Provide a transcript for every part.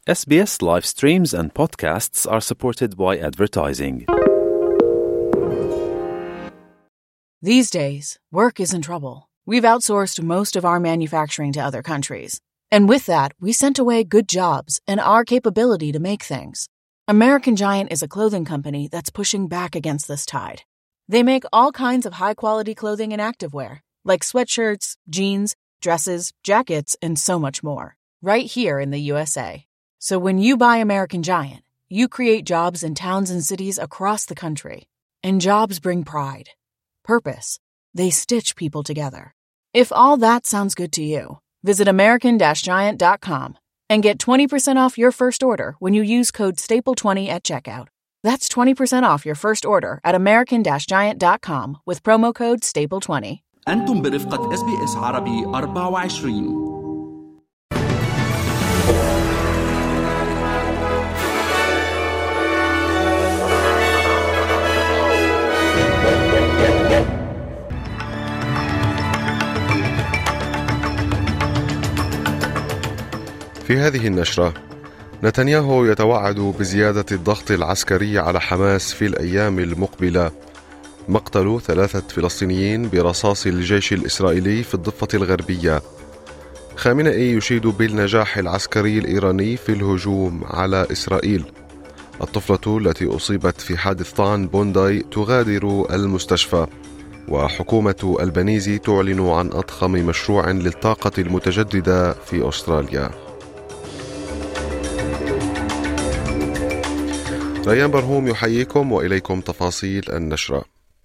SBS live streams and podcasts are supported by advertising. These days, work is in trouble. We've outsourced most of our manufacturing to other countries. And with that, we sent away good jobs and our capability to make things. American Giant is a clothing company that's pushing back against this tide. They make all kinds of high-quality clothing and activewear, like sweatshirts, jeans, dresses, jackets, and so much more, right here in the USA. So when you buy American Giant, you create jobs in towns and cities across the country. And jobs bring pride, purpose. They stitch people together. If all that sounds good to you, visit American-Giant.com and get 20% off your first order when you use code STAPLE20 at checkout. That's 20% off your first order at American-Giant.com with promo code STAPLE20. أنتم برفقة SBS عربي 24. في هذه النشرة، نتنياهو يتوعد بزيادة الضغط العسكري على حماس في الأيام المقبلة. مقتل 3 فلسطينيين برصاص الجيش الإسرائيلي في الضفة الغربية. خامنئي يشيد بالنجاح العسكري الإيراني في الهجوم على إسرائيل. الطفلة التي أصيبت في حادث طعن بونداي تغادر المستشفى. وحكومة البنيزي تعلن عن أضخم مشروع للطاقة المتجددة في أستراليا. ريان برهوم يحييكم وإليكم تفاصيل النشرة.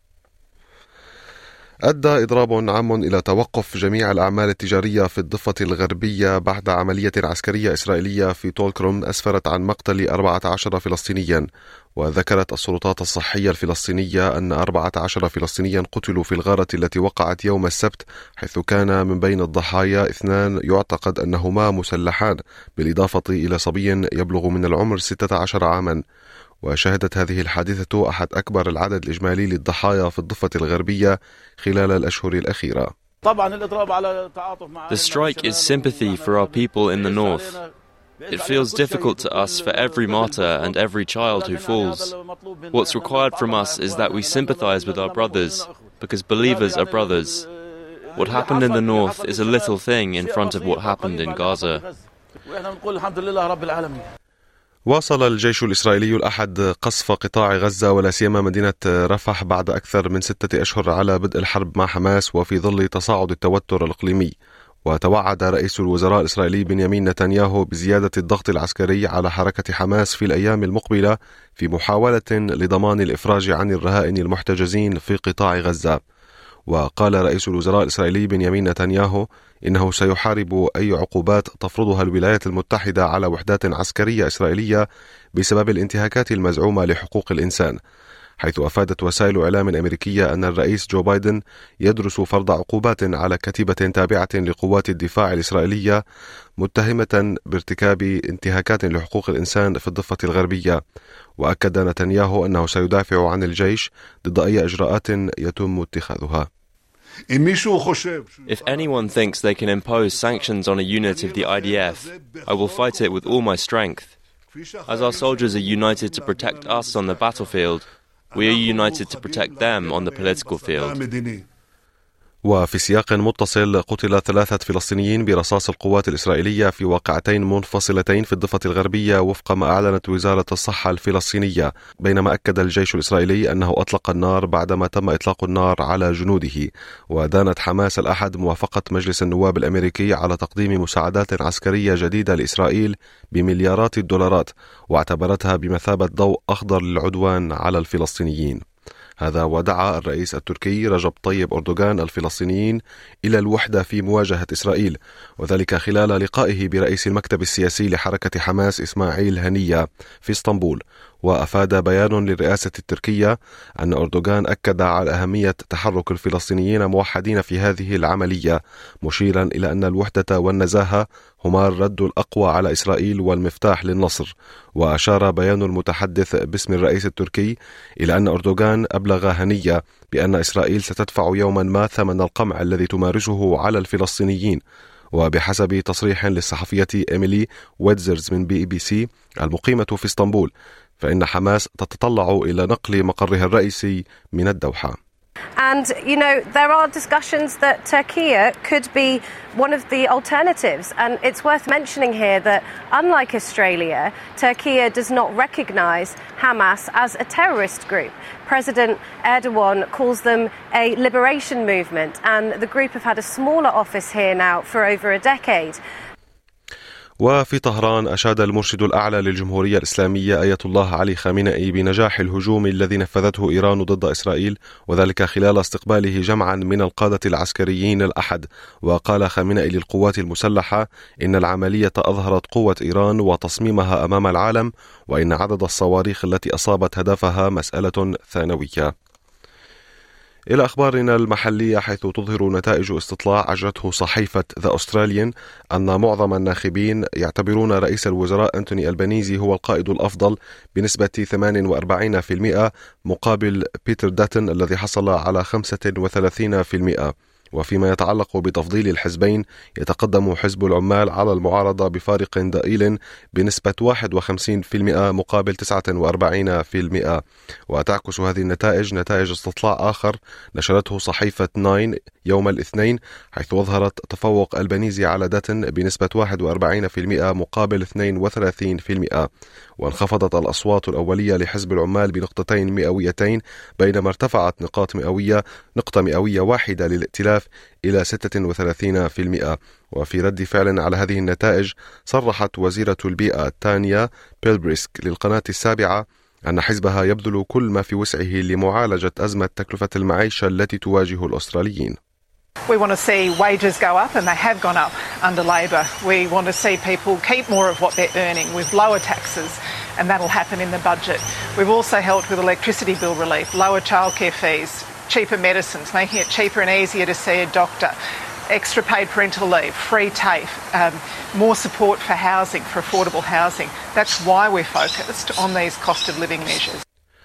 أدى إضراب عام إلى توقف جميع الأعمال التجارية في الضفة الغربية بعد عملية عسكرية إسرائيلية في تولكروم أسفرت عن مقتل 14 فلسطينيا. وذكرت السلطات الصحية الفلسطينية أن 14 فلسطينيا قتلوا في الغارة التي وقعت يوم السبت، حيث كان من بين الضحايا 2 يعتقد أنهما مسلحان، بالإضافة إلى صبي يبلغ من العمر 16 عاما. وشهدت هذه الحادثة أحد أكبر العدد الإجمالي للضحايا في الضفة الغربية خلال الأشهر الأخيرة. The strike is sympathy for our people in the north. It feels difficult to us for every martyr and every child who falls. What's required from us is that we sympathize with our brothers, because believers are brothers. What happened in the north is a little thing in front of what happened in Gaza. واصل الجيش الإسرائيلي الأحد قصف قطاع غزة ولا سيما مدينة رفح بعد أكثر من 6 أشهر على بدء الحرب مع حماس وفي ظل تصاعد التوتر الإقليمي. وتوعد رئيس الوزراء الإسرائيلي بنيامين نتنياهو بزيادة الضغط العسكري على حركة حماس في الأيام المقبلة في محاولة لضمان الإفراج عن الرهائن المحتجزين في قطاع غزة. وقال رئيس الوزراء الإسرائيلي بنيامين نتنياهو إنه سيحارب أي عقوبات تفرضها الولايات المتحدة على وحدات عسكرية إسرائيلية بسبب الانتهاكات المزعومة لحقوق الإنسان، حيث أفادت وسائل إعلام أمريكية أن الرئيس جو بايدن يدرس فرض عقوبات على كتيبة تابعة لقوات الدفاع الإسرائيلية متهمة بارتكاب انتهاكات لحقوق الإنسان في الضفة الغربية. وأكد نتنياهو أنه سيدافع عن الجيش ضد أي إجراءات يتم اتخاذها. If anyone thinks they can impose sanctions on a unit of the IDF, I will fight it with all my strength. As our soldiers are united to protect us on the battlefield, we are united to protect them on the political field. وفي سياق متصل، قتل 3 فلسطينيين برصاص القوات الإسرائيلية في واقعتين منفصلتين في الضفة الغربية وفق ما أعلنت وزارة الصحة الفلسطينية، بينما أكد الجيش الإسرائيلي أنه أطلق النار بعدما تم إطلاق النار على جنوده. ودانت حماس الأحد موافقة مجلس النواب الأمريكي على تقديم مساعدات عسكرية جديدة لإسرائيل بمليارات الدولارات، واعتبرتها بمثابة ضوء أخضر للعدوان على الفلسطينيين. هذا ودعا الرئيس التركي رجب طيب أردوغان الفلسطينيين إلى الوحدة في مواجهة إسرائيل، وذلك خلال لقائه برئيس المكتب السياسي لحركة حماس إسماعيل هنية في اسطنبول. وأفاد بيان للرئاسة التركية أن أردوغان أكد على أهمية تحرك الفلسطينيين موحدين في هذه العملية، مشيرا إلى أن الوحدة والنزاهة هما الرد الأقوى على إسرائيل والمفتاح للنصر. وأشار بيان المتحدث باسم الرئيس التركي إلى أن أردوغان أبلغ هنية بأن إسرائيل ستدفع يوما ما ثمن القمع الذي تمارسه على الفلسطينيين. وبحسب تصريح للصحفية إيميلي ويدزرز من BBC المقيمة في اسطنبول، فإن حماس تتطلع إلى نقل مقرها الرئيسي من الدوحة. And, there are discussions that Turkey could be one of the alternatives. And it's worth mentioning here that, unlike Australia, Turkey does not recognise Hamas as a terrorist group. President Erdogan calls them a liberation movement, and the group have had a smaller office here now for over a decade. وفي طهران أشاد المرشد الأعلى للجمهورية الإسلامية آية الله علي خامنئي بنجاح الهجوم الذي نفذته إيران ضد إسرائيل، وذلك خلال استقباله جمعا من القادة العسكريين الأحد. وقال خامنئي للقوات المسلحة إن العملية أظهرت قوة إيران وتصميمها أمام العالم، وإن عدد الصواريخ التي أصابت هدفها مسألة ثانوية. إلى أخبارنا المحلية، حيث تظهر نتائج استطلاع أجرته صحيفة The Australian أن معظم الناخبين يعتبرون رئيس الوزراء أنتوني ألبانيزي هو القائد الأفضل بنسبة 48% مقابل بيتر داتن الذي حصل على 35%. وفيما يتعلق بتفضيل الحزبين، يتقدم حزب العمال على المعارضة بفارق ضئيل بنسبة 51% مقابل 49%. وتعكس هذه النتائج نتائج استطلاع آخر نشرته صحيفة 9 يوم الاثنين، حيث أظهرت تفوق ألبانيزي على داتن بنسبة 41% مقابل 32%. وانخفضت الأصوات الأولية لحزب العمال بنقطتين مئويتين، بينما ارتفعت نقطة مئوية واحدة للائتلاف إلى 36%. وفي رد فعل على هذه النتائج، صرحت وزيرة البيئة تانيا بيلبريسك للقناة السابعة أن حزبها يبذل كل ما في وسعه لمعالجة أزمة تكلفة المعيشة التي تواجه الأستراليين. We want to see wages go up, and they have gone up under Labor. We want to see people keep more of what they're earning with lower taxes, and that'll happen in the budget. We've also helped with electricity bill relief, lower childcare fees, cheaper medicines, making it cheaper and easier to see a doctor, extra paid parental leave, free TAFE, more support for housing, for affordable housing. That's why we're focused on these cost of living measures.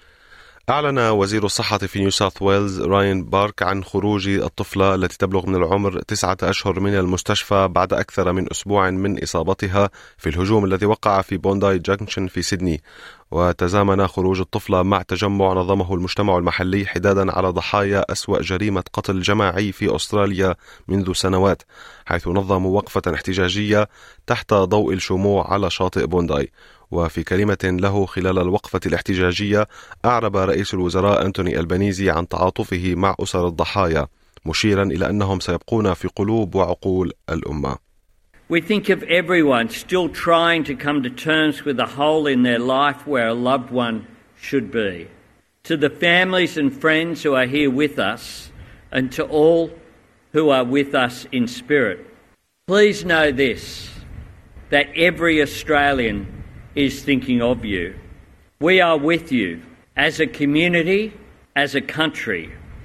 أعلن وزير الصحة في نيو ساوث ويلز راين بارك عن خروج الطفلة التي تبلغ من العمر 9 أشهر من المستشفى بعد أكثر من أسبوع من إصابتها في الهجوم الذي وقع في بونداي جانكشن في سيدني. وتزامن خروج الطفلة مع تجمع نظمه المجتمع المحلي حدادا على ضحايا أسوأ جريمة قتل جماعي في أستراليا منذ سنوات، حيث نظموا وقفة احتجاجية تحت ضوء الشموع على شاطئ بونداي. وفي كلمة له خلال الوقفة الاحتجاجية، أعرب رئيس الوزراء أنتوني ألبانيزي عن تعاطفه مع أسر الضحايا، مشيرا إلى أنهم سيبقون في قلوب وعقول الأمة. We think of everyone still trying to come to terms with a hole in their life where a loved one should be. To the families and friends who are here with us, and to all who are with us in spirit, please know this, that every Australian is thinking of you. We are with you as a community, as a country,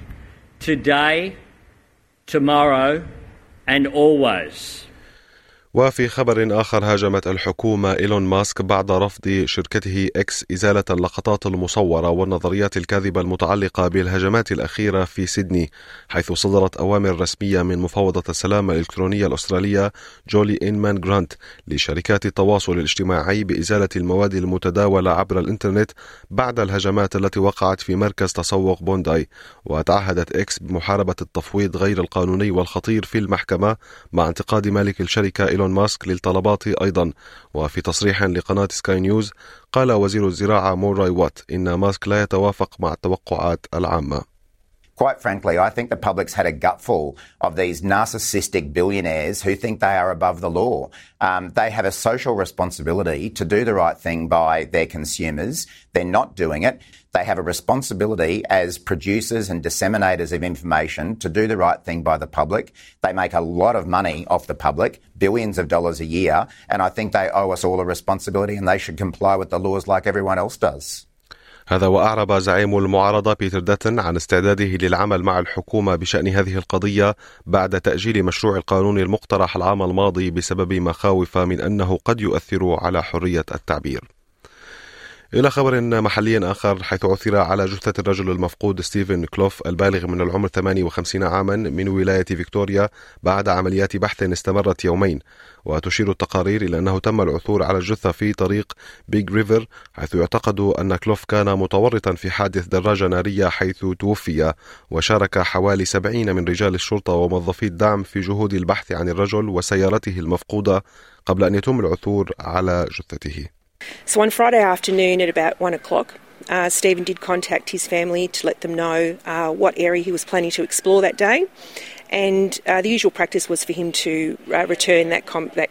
today, tomorrow, and always. وفي خبر آخر، هاجمت الحكومة إيلون ماسك بعد رفض شركته إكس إزالة اللقطات المصورة والنظريات الكاذبة المتعلقة بالهجمات الأخيرة في سيدني، حيث صدرت أوامر رسمية من مفوضة السلام الإلكترونية الأسترالية جولي إنمان جرانت لشركات التواصل الاجتماعي بإزالة المواد المتداولة عبر الإنترنت بعد الهجمات التي وقعت في مركز تسوق بونداي. وتعهدت إكس بمحاربة التفويض غير القانوني والخطير في المحكمة مع انتقاد مالك الشركة إيلون ماسك للطلبات أيضا. وفي تصريح لقناة سكاي نيوز، قال وزير الزراعة موراي وات إن ماسك لا يتوافق مع التوقعات العامة. Quite frankly, I think the public's had a gutful of these narcissistic billionaires who think they are above the law. They have a social responsibility to do the right thing by their consumers. They're not doing it. They have a responsibility as producers and disseminators of information to do the right thing by the public. They make a lot of money off the public, billions of dollars a year, and I think they owe us all a responsibility and they should comply with the laws like everyone else does. هذا وأعرب زعيم المعارضة بيتر داتن عن استعداده للعمل مع الحكومة بشأن هذه القضية بعد تأجيل مشروع القانون المقترح العام الماضي بسبب مخاوف من أنه قد يؤثر على حرية التعبير. إلى خبر محلي آخر، حيث عثر على جثة الرجل المفقود ستيفن كلوف البالغ من العمر 58 عاما من ولاية فيكتوريا بعد عمليات بحث استمرت يومين. وتشير التقارير إلى أنه تم العثور على الجثة في طريق بيج ريفر، حيث يعتقد أن كلوف كان متورطا في حادث دراجة نارية حيث توفي. وشارك حوالي 70 من رجال الشرطة وموظفي الدعم في جهود البحث عن الرجل وسيارته المفقودة قبل أن يتم العثور على جثته. So on Friday afternoon at about 1 o'clock, Stephen did contact his family to let them know what area he was planning to explore that day. And the usual practice was for him to return to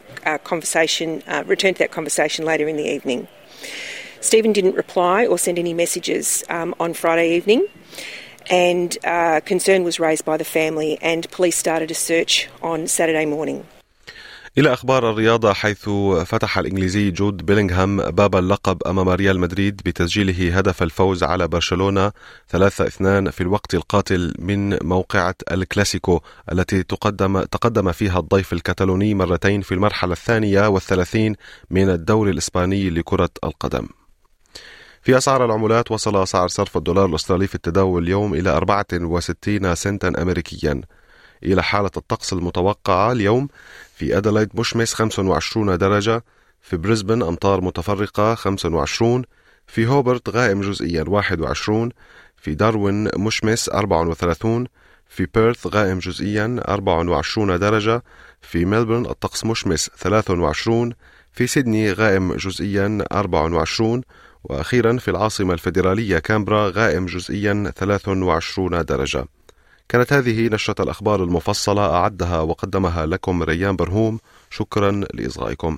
that conversation later in the evening. Stephen didn't reply or send any messages on Friday evening, and concern was raised by the family, and police started a search on Saturday morning. إلى أخبار الرياضة، حيث فتح الإنجليزي جود بيلينغهام باب اللقب أمام ريال مدريد بتسجيله هدف الفوز على برشلونة 3-2 في الوقت القاتل من موقعة الكلاسيكو التي تقدم فيها الضيف الكتالوني مرتين في المرحلة 32 من الدوري الإسباني لكرة القدم. في أسعار العملات، وصل سعر صرف الدولار الأسترالي في التداول اليوم إلى 64 سنتا أمريكيا. إلى حالة الطقس المتوقعة اليوم: في أدلايد مشمس 25 درجة، في بريسبن أمطار متفرقة 25، في هوبرت غائم جزئيا 21، في داروين مشمس 34، في بيرث غائم جزئيا 24 درجة، في ملبورن الطقس مشمس 23، في سيدني غائم جزئيا 24، وأخيرا في العاصمة الفيدرالية كامبرا غائم جزئيا 23 درجة. كانت هذه نشرة الأخبار المفصلة، أعدها وقدمها لكم ريان برهوم. شكرا لإصغائكم.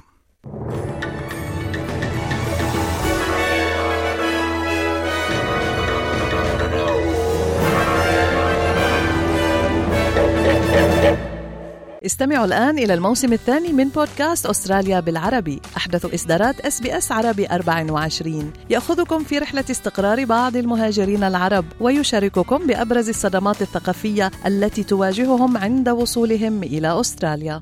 استمعوا الآن إلى الموسم الثاني من بودكاست أستراليا بالعربي، أحدث إصدارات SBS عربي 24، يأخذكم في رحلة استقرار بعض المهاجرين العرب ويشارككم بأبرز الصدمات الثقافية التي تواجههم عند وصولهم إلى أستراليا.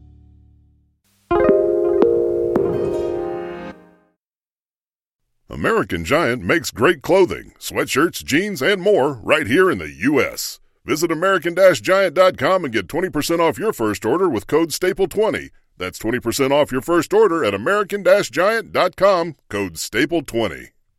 American Giant makes great clothing, sweatshirts, jeans, and more right here in the U.S. Visit American-Giant.com and get 20% off your first order with code STAPLE20. That's 20% off your first order at American-Giant.com, code STAPLE20.